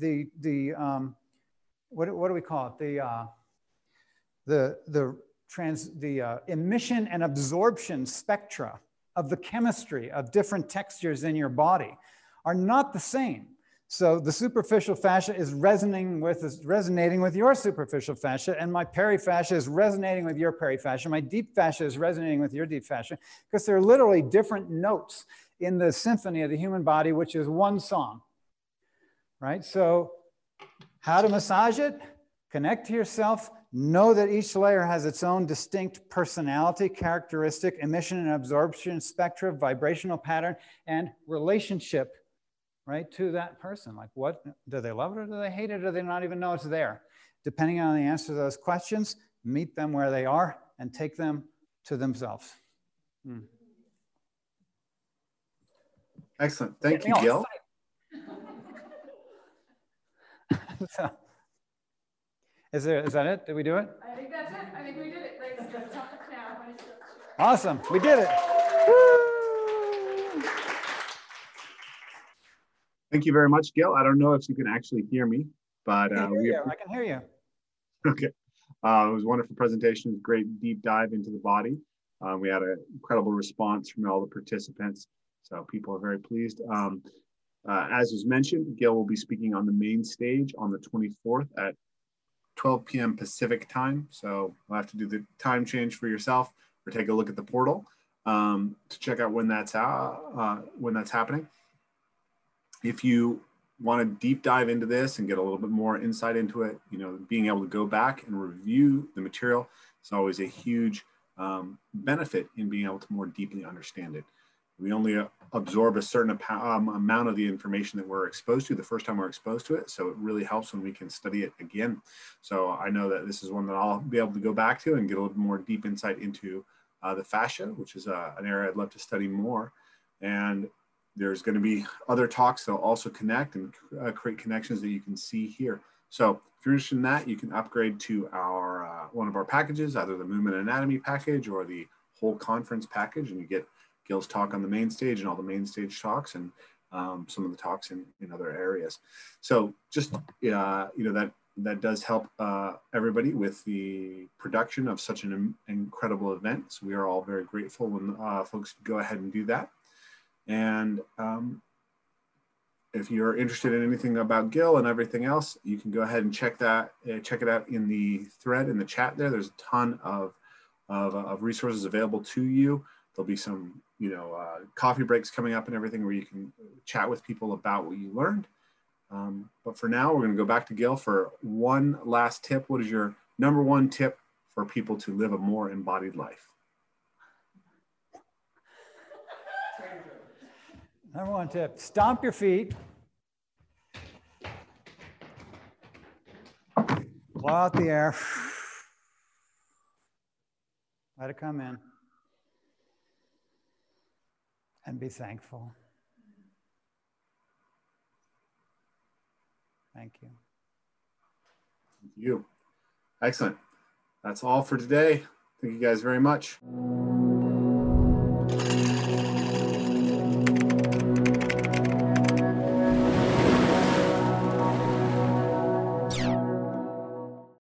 Speaker 1: what do we call it? The emission and absorption spectra of the chemistry of different textures in your body are not the same. So the superficial fascia is resonating with your superficial fascia, and my perifascia is resonating with your perifascia. My deep fascia is resonating with your deep fascia, because they're literally different notes in the symphony of the human body, which is one song, right? So how to massage it? Connect to yourself. Know that each layer has its own distinct personality, characteristic, emission and absorption spectra, vibrational pattern, and relationship, right, to that person. Like, what, do they love it or do they hate it, or do they not even know it's there? Depending on the answer to those questions, meet them where they are and take them to themselves.
Speaker 2: Excellent. Thank you, Gil.
Speaker 1: So, is that it? Did we do it?
Speaker 3: I think that's it. I think we did it. Great. Now.
Speaker 1: Awesome. We did it. Woo!
Speaker 2: Thank you very much, Gil. I don't know if you can actually hear me, but
Speaker 1: I can hear you.
Speaker 2: Okay. It was a wonderful presentation, great deep dive into the body. We had an incredible response from all the participants, so people are very pleased. As was mentioned, Gil will be speaking on the main stage on the 24th at 12 p.m. Pacific time. So we'll have to do the time change for yourself, or take a look at the portal to check out when that's happening. If you want to deep dive into this and get a little bit more insight into it, you know, being able to go back and review the material is always a huge benefit in being able to more deeply understand it. We only absorb a certain amount of the information that we're exposed to the first time we're exposed to it. So it really helps when we can study it again. So I know that this is one that I'll be able to go back to and get a little more deep insight into the fascia, which is an area I'd love to study more. And there's going to be other talks that will also connect and create connections that you can see here. So if you're interested in that, you can upgrade to our one of our packages, either the Movement Anatomy package or the whole conference package, and you get Gil's talk on the main stage and all the main stage talks, and some of the talks in other areas. So just, you know, that that does help everybody with the production of such an incredible event. So we are all very grateful when folks go ahead and do that. And if you're interested in anything about Gil and everything else, you can go ahead and check it out in the thread in the chat there. There's a ton of resources available to you. There'll be some, coffee breaks coming up and everything where you can chat with people about what you learned. But for now, we're going to go back to Gil for one last tip. What is your number one tip for people to live a more embodied life?
Speaker 1: Number one tip, stomp your feet. Blow out the air. Let it come in. And be thankful. Thank you.
Speaker 2: Thank you. Excellent. That's all for today. Thank you guys very much.